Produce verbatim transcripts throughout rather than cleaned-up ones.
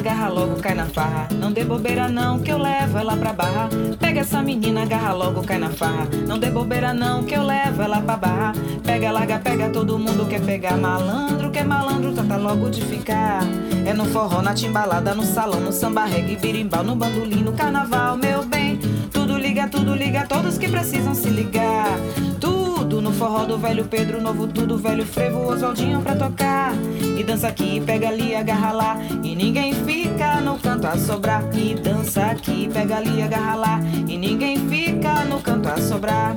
agarra logo, cai na farra. Não dê bobeira não, que eu levo ela pra barra. Pega essa menina, agarra logo, cai na farra. Não dê bobeira não, que eu levo ela pra barra. Pega, larga, pega, todo mundo quer pegar. Malandro, que é malandro, trata logo de ficar. É no forró, na timbalada, no salão, no samba, reggae, birimbau, no bandolim, no carnaval, meu bem. Tudo liga, tudo liga, todos que precisam se ligar. Tudo no forró do velho Pedro, novo tudo, velho frevo, Oswaldinho pra tocar. E dança aqui, pega ali, agarra lá. E ninguém fica no canto a sobrar. E dança aqui, pega ali, agarra lá. E ninguém fica no canto a sobrar.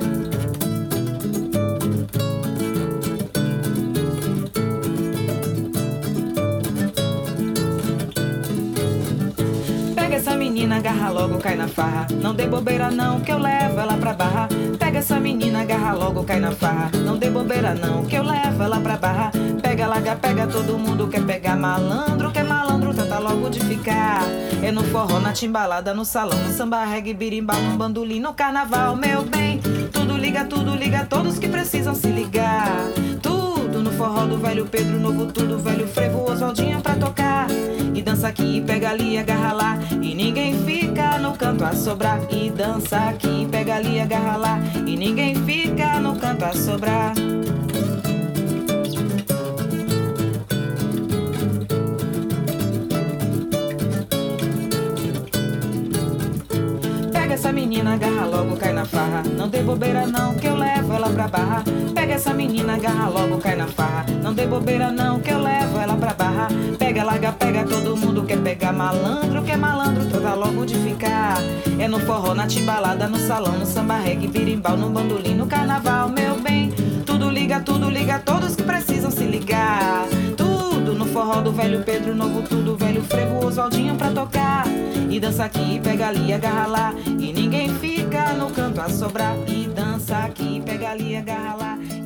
Essa menina, agarra logo, cai na farra. Não dê bobeira não, que eu levo ela pra barra. Pega essa menina, agarra logo, cai na farra. Não dê bobeira não, que eu levo ela pra barra. Pega, larga, pega, todo mundo quer pegar. Malandro, que é malandro, trata logo de ficar. É no forró, na timbalada, no salão, no samba, reggae, birimbau, no bandolim, no carnaval, meu bem. Tudo liga, tudo liga, todos que precisam se ligar. Tudo no forró do velho Pedro, novo tudo, velho frevo, Oswaldinho pra tocar. E dança aqui, pega ali, agarra lá. E ninguém fica no canto a sobrar. E dança aqui, pega ali, agarra lá. E ninguém fica no canto a sobrar. Pega essa menina, agarra logo, cai na farra. Não dê bobeira não, que eu levo ela pra barra. Pega essa menina, agarra logo, cai na farra. Não dê bobeira não, que eu levo ela pra barra. Pega, larga, pega, todo mundo quer pegar. Malandro, que é malandro, trata logo de ficar. É no forró, na timbalada, no salão, no samba, reggae, birimbau, no bandolim, no carnaval, meu bem. Tudo liga, tudo liga, todos que precisam se ligar. Tudo no forró do velho Pedro, novo tudo, velho frevo, Oswaldinho pra tocar. E dança aqui, pega ali, agarra lá. E ninguém fica no canto a sobrar. E dança aqui, pega ali, agarra lá.